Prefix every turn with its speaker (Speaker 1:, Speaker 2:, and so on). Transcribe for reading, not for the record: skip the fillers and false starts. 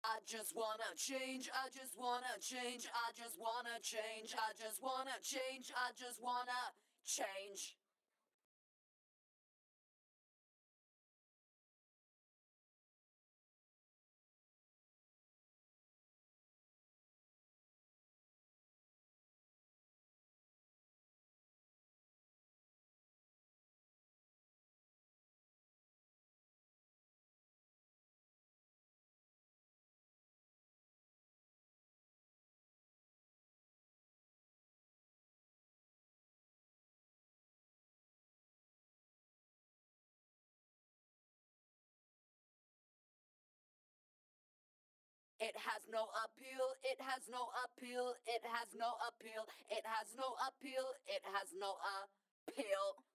Speaker 1: I just wanna change, I just wanna change, I just wanna change, I just wanna change, I just wanna change. It has no appeal, it has no appeal, it has no appeal, it has no appeal, it has no appeal.